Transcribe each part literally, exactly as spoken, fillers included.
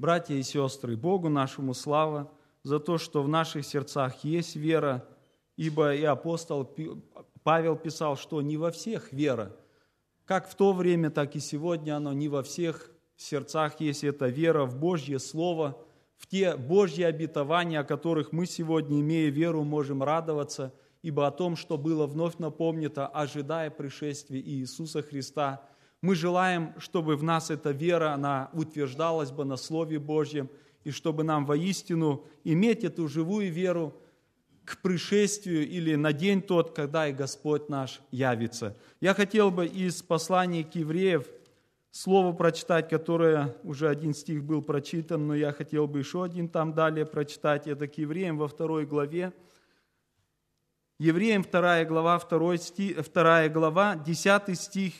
Братья и сестры, Богу нашему слава за то, что в наших сердцах есть вера, ибо и апостол Павел писал, что не во всех вера. Как в то время, так и сегодня оно не во всех сердцах есть эта вера в Божье Слово, в те Божьи обетования, о которых мы сегодня, имея веру, можем радоваться, ибо о том, что было вновь напомнито, ожидая пришествия Иисуса Христа, мы желаем, чтобы в нас эта вера, она утверждалась бы на Слове Божьем, и чтобы нам воистину иметь эту живую веру к пришествию или на день тот, когда и Господь наш явится. Я хотел бы из послания к евреям слово прочитать, которое уже один стих был прочитан, но я хотел бы еще один там далее прочитать. Это к евреям во второй главе. Евреям вторая глава, второй стих, вторая глава, десятый стих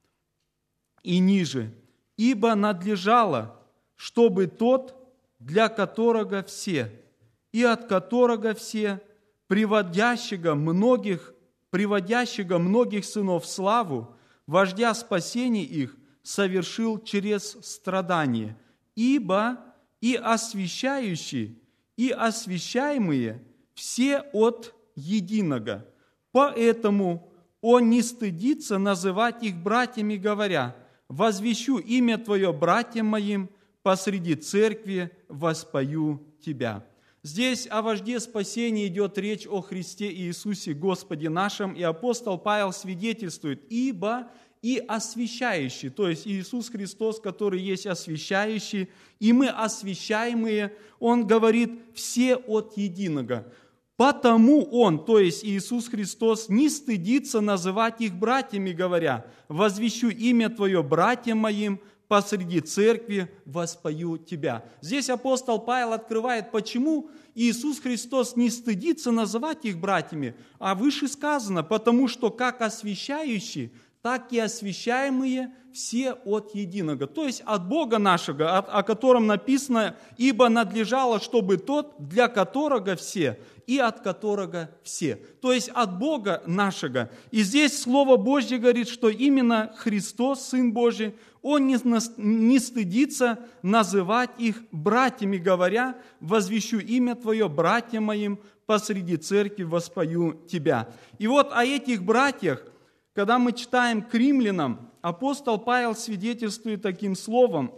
и ниже. «Ибо надлежало, чтобы тот, для которого все, и от которого все, приводящего многих, приводящего многих сынов в славу, вождя спасения их, совершил через страдание. Ибо и освящающие, и освящаемые все от единого. Поэтому он не стыдится называть их братьями, говоря: возвещу имя Твое братьям моим, посреди церкви воспою Тебя». Здесь о вожде спасения идет речь о Христе Иисусе Господе нашем, и апостол Павел свидетельствует: «Ибо и освящающий», то есть Иисус Христос, который есть освящающий, и мы освящаемые, Он говорит, все от единого. Потому Он, то есть Иисус Христос, не стыдится называть их братьями, говоря: возвещу имя Твое братьям моим, посреди церкви воспою Тебя. Здесь апостол Павел открывает, почему Иисус Христос не стыдится называть их братьями, а выше сказано: потому что как освящающий, так и освящаемые все от единого. То есть от Бога нашего, о котором написано: ибо надлежало, чтобы тот, для которого все, и от которого все. То есть от Бога нашего. И здесь Слово Божье говорит, что именно Христос, Сын Божий, Он не, не стыдится называть их братьями, говоря: возвещу имя Твое братьям моим, посреди церкви воспою Тебя. И вот о этих братьях, когда мы читаем к римлянам, апостол Павел свидетельствует таким словом.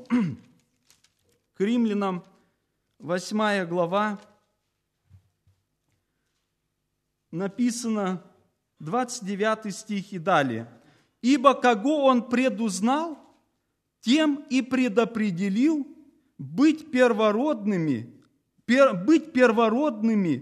К римлянам, восьмая глава, написано двадцать девятый стих и далее. «Ибо кого он предузнал, тем и предопределил быть первородными, пер, быть первородными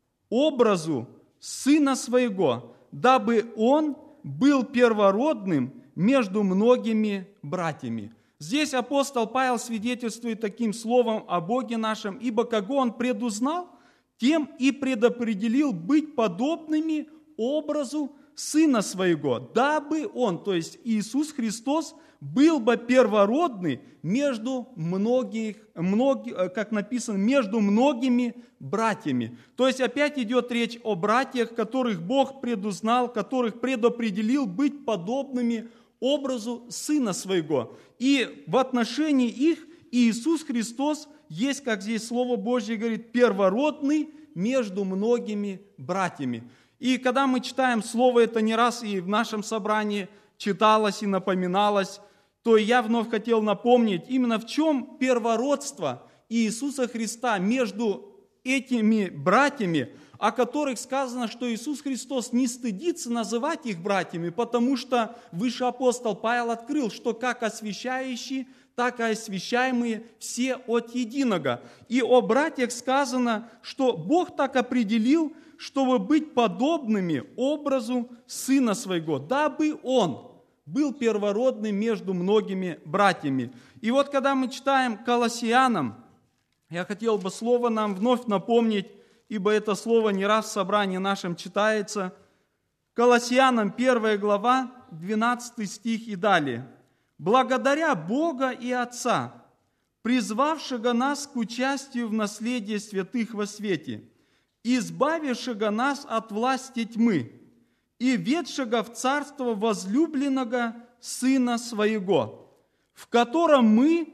образу Сына Своего, дабы Он был первородным между многими братьями». Здесь апостол Павел свидетельствует таким словом о Боге нашем: «Ибо кого Он предузнал, тем и предопределил быть подобными образу Сына Своего, дабы Он, то есть Иисус Христос, был бы первородный между многих, многих, как написано, между многими братьями». То есть опять идет речь о братьях, которых Бог предузнал, которых предопределил быть подобными образу Сына Своего. И в отношении их Иисус Христос есть, как здесь Слово Божье говорит, первородный между многими братьями. И когда мы читаем Слово, это не раз и в нашем собрании читалось и напоминалось, то я вновь хотел напомнить, именно в чем первородство Иисуса Христа между этими братьями, о которых сказано, что Иисус Христос не стыдится называть их братьями, потому что выше апостол Павел открыл, что как освящающий, так и освящаемые все от единого. И о братьях сказано, что Бог так определил, чтобы быть подобными образу Сына Своего, дабы Он был первородным между многими братьями. И вот когда мы читаем Колоссянам, я хотел бы слово нам вновь напомнить, ибо это слово не раз в собрании нашем читается. Колоссянам первая глава, двенадцатый стих и далее. «Благодаря Бога и Отца, призвавшего нас к участию в наследии святых во свете, избавившего нас от власти тьмы и ведшего в царство возлюбленного Сына Своего, в котором мы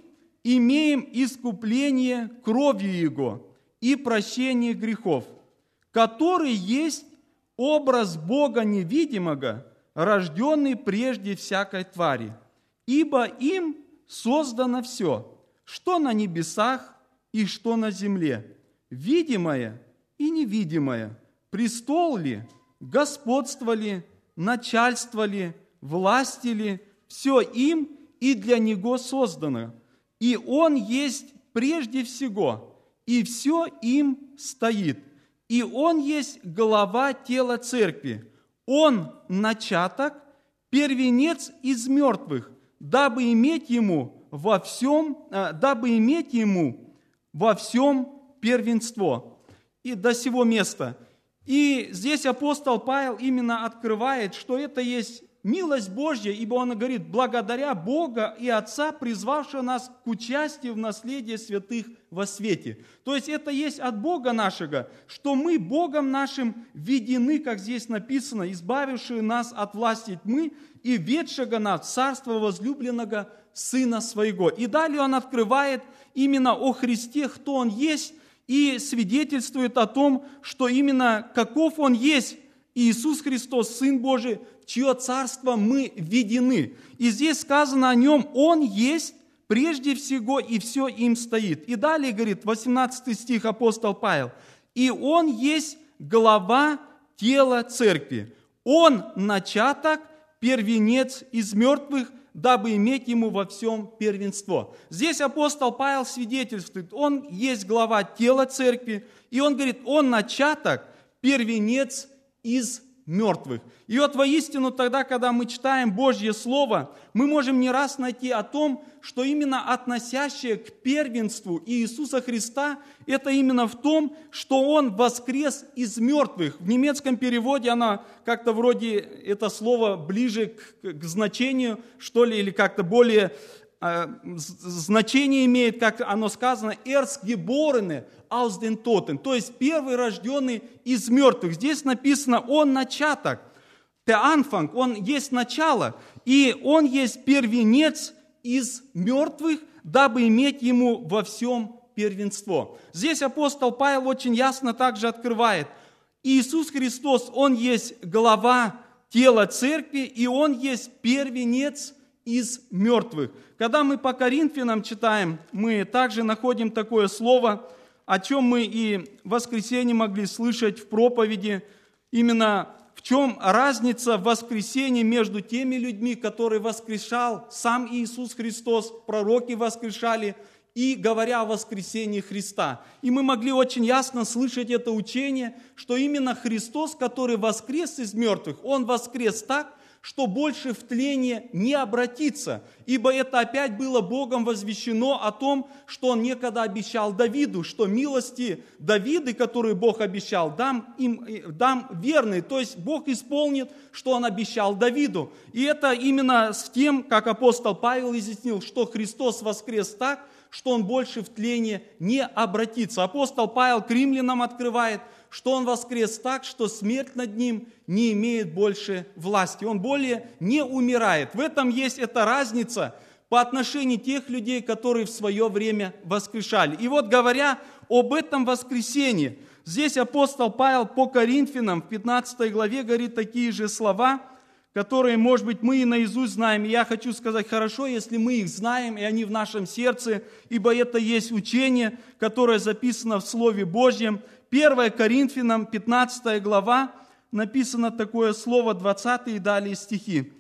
имеем искупление кровью Его и прощение грехов, который есть образ Бога невидимого, рожденный прежде всякой твари. Ибо им создано все, что на небесах и что на земле, видимое и невидимое, престол ли, господство ли, начальство ли, власть ли, все им и для Него создано. И Он есть прежде всего, и все им стоит. И Он есть глава тела церкви. Он начаток, первенец из мертвых, дабы иметь Ему во всем, дабы иметь Ему во всем первенство. И до сего места. И здесь апостол Павел именно открывает, что это есть милость Божья, ибо он говорит, благодаря Бога и Отца, призвавшего нас к участию в наследии святых во свете. То есть это есть от Бога нашего, что мы Богом нашим введены, как здесь написано, избавившие нас от власти тьмы и ведшего нас в царство возлюбленного Сына Своего. И далее он открывает именно о Христе, кто Он есть, и свидетельствует о том, что именно каков Он есть, Иисус Христос, Сын Божий, в чье царство мы введены. И здесь сказано о Нем, Он есть прежде всего, и все им стоит. И далее говорит, восемнадцатый стих апостол Павел, «И Он есть глава тела церкви, Он начаток, первенец из мертвых, дабы иметь Ему во всем первенство». Здесь апостол Павел свидетельствует, Он есть глава тела церкви, и он говорит, Он начаток, первенец из мертвых. И вот воистину тогда, когда мы читаем Божье Слово, мы можем не раз найти о том, что именно относящее к первенству Иисуса Христа, это именно в том, что Он воскрес из мертвых. В немецком переводе оно как-то вроде, это слово ближе к, к значению, что ли, или как-то более э, значение имеет, как оно сказано, «Erstgeborene aus den Toten», то есть первый рожденный из мертвых. Здесь написано «Он начаток», «der Anfang», Он есть начало, и Он есть первенец из мертвых, дабы иметь Ему во всем первенство. Здесь апостол Павел очень ясно также открывает, Иисус Христос, Он есть глава тела церкви, и Он есть первенец из мертвых. Когда мы по Коринфянам читаем, мы также находим такое слово, о чем мы и в воскресенье могли слышать в проповеди, именно в чем разница в воскресенье между теми людьми, которые воскрешал сам Иисус Христос, пророки воскрешали, и говоря о воскресении Христа. И мы могли очень ясно слышать это учение, что именно Христос, который воскрес из мертвых, Он воскрес так, что больше в тление не обратится, ибо это опять было Богом возвещено о том, что Он некогда обещал Давиду, что милости Давида, которые Бог обещал, дам им дам верные, то есть Бог исполнит, что Он обещал Давиду. И это именно с тем, как апостол Павел изъяснил, что Христос воскрес так, что Он больше в тление не обратится. Апостол Павел к римлянам открывает, что Он воскрес так, что смерть над Ним не имеет больше власти. Он более не умирает. В этом есть эта разница по отношению тех людей, которые в свое время воскрешали. И вот говоря об этом воскресении, здесь апостол Павел по Коринфянам в пятнадцатой главе говорит такие же слова, которые, может быть, мы и наизусть знаем. И я хочу сказать, хорошо, если мы их знаем, и они в нашем сердце, ибо это есть учение, которое записано в Слове Божьем. первое Коринфянам, пятнадцатая глава, написано такое слово, двадцатые и далее стихи.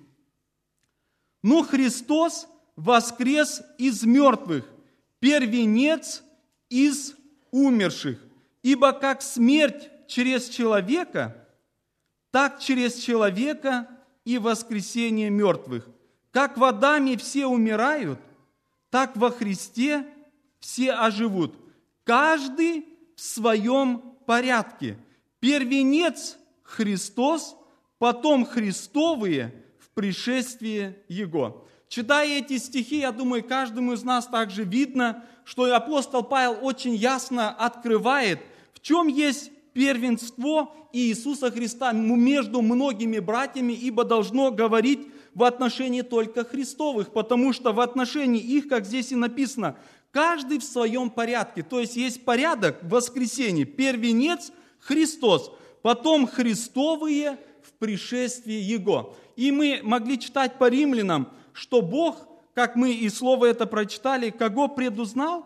«Но Христос воскрес из мертвых, первенец из умерших, ибо как смерть через человека, так через человека и воскресение мертвых. Как в Адаме все умирают, так во Христе все оживут, каждый в своем порядке. Первенец Христос, потом Христовые в пришествии Его». Читая эти стихи, я думаю, каждому из нас также видно, что апостол Павел очень ясно открывает, в чем есть первенство Иисуса Христа между многими братьями, ибо должно говорить в отношении только Христовых, потому что в отношении их, как здесь и написано, каждый в своем порядке. То есть есть порядок воскресения. Первенец – Христос, потом Христовые в пришествии Его. И мы могли читать по Римлянам, что Бог, как мы и слово это прочитали, кого предузнал,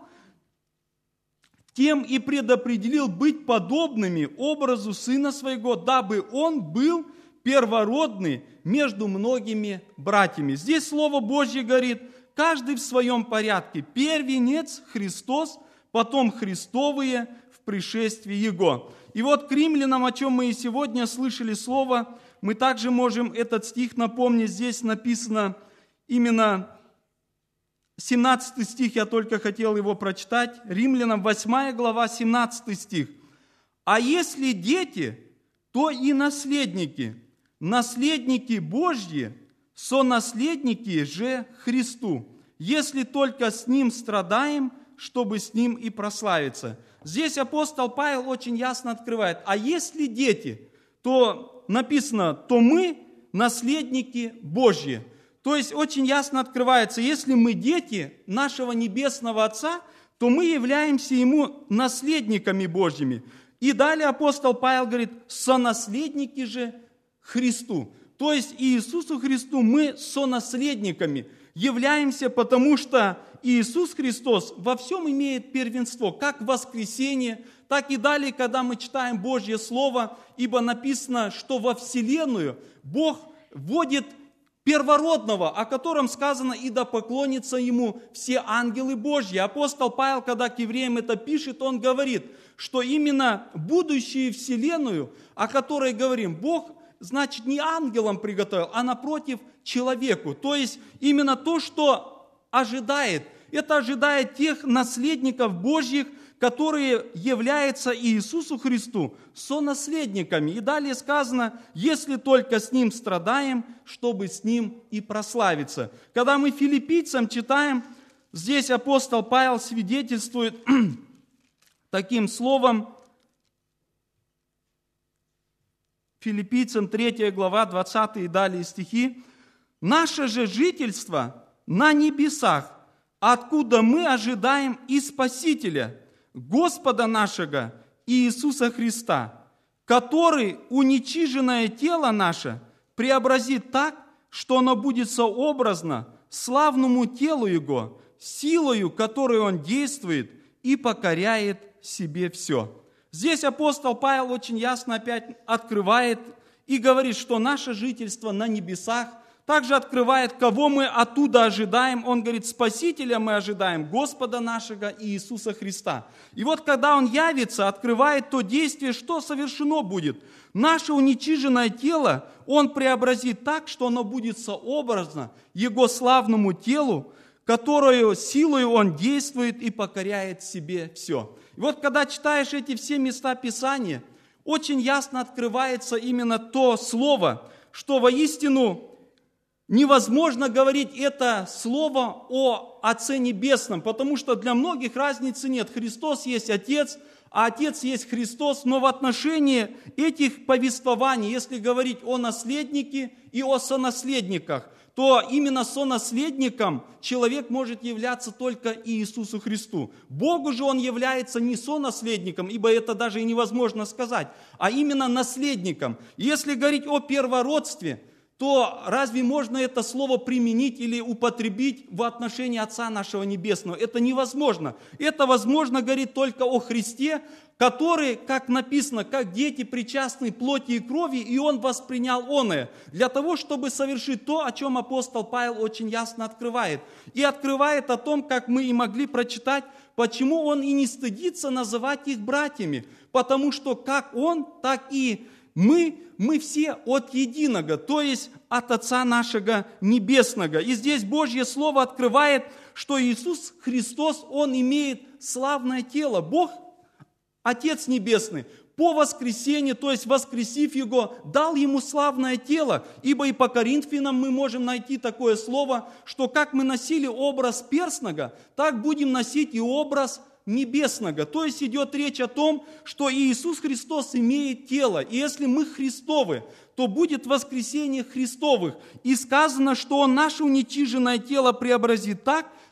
тем и предопределил быть подобными образу Сына Своего, дабы Он был первородный между многими братьями. Здесь Слово Божье говорит, каждый в своем порядке. Первенец – Христос, потом Христовые в пришествии Его. И вот к римлянам, о чем мы и сегодня слышали слово, мы также можем этот стих напомнить. Здесь написано именно семнадцатый стих, я только хотел его прочитать. Римлянам восьмая глава, семнадцатый стих. «А если дети, то и наследники, наследники Божьи, сонаследники же Христу, если только с Ним страдаем, чтобы с Ним и прославиться». Здесь апостол Павел очень ясно открывает, а если дети, то написано, то мы наследники Божьи. То есть очень ясно открывается, если мы дети нашего Небесного Отца, то мы являемся Ему наследниками Божьими. И далее апостол Павел говорит, сонаследники же Христу. То есть Иисусу Христу мы сонаследниками являемся, потому что Иисус Христос во всем имеет первенство, как в воскресенье, так и далее, когда мы читаем Божье Слово, ибо написано, что во Вселенную Бог вводит первородного, о котором сказано, и да поклонятся Ему все ангелы Божьи. Апостол Павел, когда к евреям это пишет, он говорит, что именно будущую Вселенную, о которой говорим, Бог, значит, не ангелам приготовил, а напротив человеку. То есть именно то, что ожидает, это ожидает тех наследников Божьих, которые являются Иисусу Христу сонаследниками. И далее сказано, если только с Ним страдаем, чтобы с Ним и прославиться. Когда мы филиппийцам читаем, здесь апостол Павел свидетельствует таким словом, Филиппийцам третья глава, двадцатые и далее стихи. «Наше же жительство на небесах, откуда мы ожидаем и Спасителя, Господа нашего Иисуса Христа, который уничиженное тело наше преобразит так, что оно будет сообразно славному телу Его, силою, которой Он действует и покоряет себе все». Здесь апостол Павел очень ясно опять открывает и говорит, что наше жительство на небесах, также открывает, кого мы оттуда ожидаем. Он говорит, Спасителя мы ожидаем, Господа нашего Иисуса Христа. И вот когда Он явится, открывает то действие, что совершено будет. Наше уничиженное тело Он преобразит так, что оно будет сообразно Его славному телу, которую силой Он действует и покоряет себе все. И вот когда читаешь эти все места Писания, очень ясно открывается именно то слово, что воистину невозможно говорить это слово о Отце Небесном, потому что для многих разницы нет. Христос есть Отец, а Отец есть Христос, но в отношении этих повествований, если говорить о наследнике и о сонаследниках, то именно сонаследником человек может являться только Иисусу Христу. Богу же Он является не сонаследником, ибо это даже и невозможно сказать, а именно наследником. Если говорить о первородстве, то разве можно это слово применить или употребить в отношении Отца нашего Небесного? Это невозможно. Это возможно говорить только о Христе, который, как написано, как дети причастны плоти и крови, и Он воспринял оное, для того, чтобы совершить то, о чем апостол Павел очень ясно открывает. И открывает о том, как мы и могли прочитать, почему Он и не стыдится называть их братьями, потому что как Он, так и мы, мы все от единого, то есть от Отца нашего Небесного. И здесь Божье Слово открывает, что Иисус Христос, Он имеет славное тело. Бог, Отец Небесный, по воскресению, то есть воскресив Его, дал Ему славное тело. Ибо и по Коринфянам мы можем найти такое слово, что как мы носили образ перстного, так будем носить и образ небесного. То есть идет речь о том, что Иисус Христос имеет тело. И если мы Христовы, то будет воскресение Христовых. И сказано, что Он наше уничиженное тело преобразит так,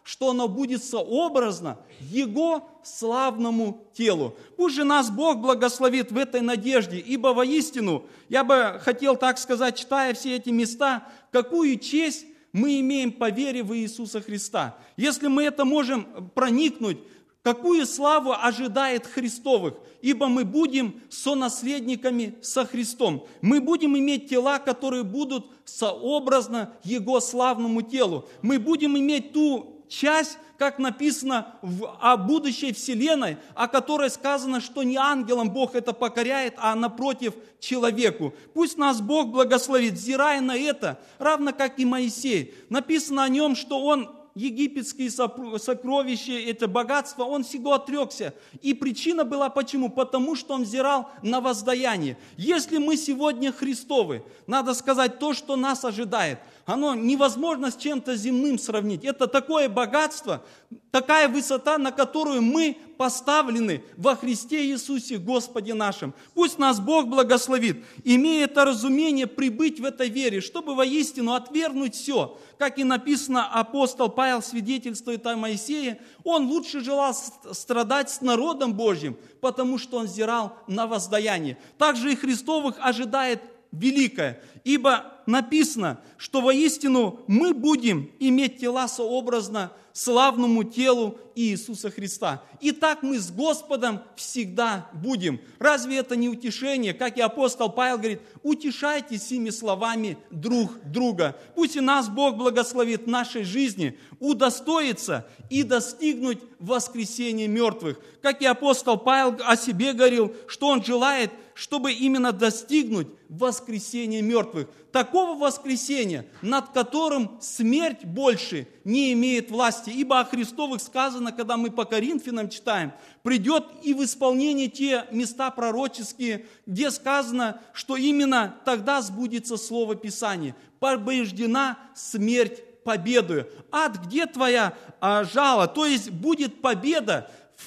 что оно будет сообразно Его славному телу. Пусть же нас Бог благословит в этой надежде, ибо воистину, я бы хотел так сказать, читая все эти места, какую честь мы имеем по вере в Иисуса Христа. Если мы это можем проникнуть, какую славу ожидает Христовых, ибо мы будем сонаследниками со Христом. Мы будем иметь тела, которые будут сообразно Его славному телу. Мы будем иметь ту часть, как написано в, о будущей вселенной, о которой сказано, что не ангелам Бог это покоряет, а напротив человеку. Пусть нас Бог благословит, взирая на это, равно как и Моисей. Написано о нем, что он египетские сокровища, это богатство, он всего отрекся. И причина была почему? Потому что он взирал на воздаяние. Если мы сегодня Христовы, надо сказать, то, что нас ожидает, оно невозможно с чем-то земным сравнить. Это такое богатство, такая высота, на которую мы поставлены во Христе Иисусе Господе нашим. Пусть нас Бог благословит, имея это разумение, прибыть в этой вере, чтобы воистину отвергнуть все. Как и написано, апостол Павел свидетельствует о Моисее, он лучше желал страдать с народом Божьим, потому что он взирал на воздаяние. Также и Христовых ожидает великое, ибо написано, что воистину мы будем иметь тела сообразно славному телу Иисуса Христа. И так мы с Господом всегда будем. Разве это не утешение? Как и апостол Павел говорит, утешайтесь сими словами друг друга. Пусть и нас Бог благословит в нашей жизни удостоиться и достигнуть воскресения мертвых. Как и апостол Павел о себе говорил, что он желает, чтобы именно достигнуть воскресения мертвых. Такого воскресения, над которым смерть больше не имеет власти. Ибо о Христовых сказано, когда мы по Коринфянам читаем, придет и в исполнение те места пророческие, где сказано, что именно тогда сбудется слово Писания. Побеждена смерть победою. Ад, где твоя а, жало? То есть будет победа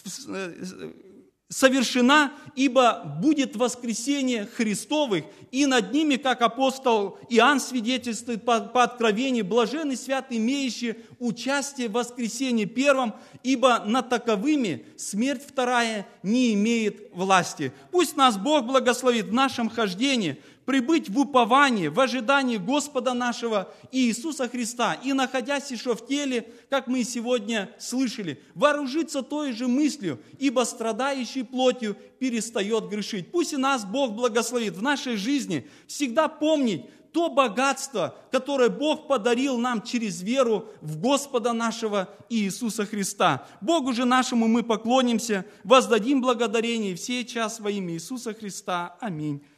совершена, ибо будет воскресение Христовых, и над ними, как апостол Иоанн свидетельствует по, по откровению, блаженный свят, имеющий участие в воскресении первом, ибо над таковыми смерть вторая не имеет власти. Пусть нас Бог благословит в нашем хождении, прибыть в уповании, в ожидании Господа нашего Иисуса Христа, и, находясь еще в теле, как мы сегодня слышали, вооружиться той же мыслью, ибо страдающий плотью перестает грешить. Пусть и нас Бог благословит в нашей жизни всегда помнить то богатство, которое Бог подарил нам через веру в Господа нашего Иисуса Христа. Богу же нашему мы поклонимся, воздадим благодарение в сей час во имя Иисуса Христа. Аминь.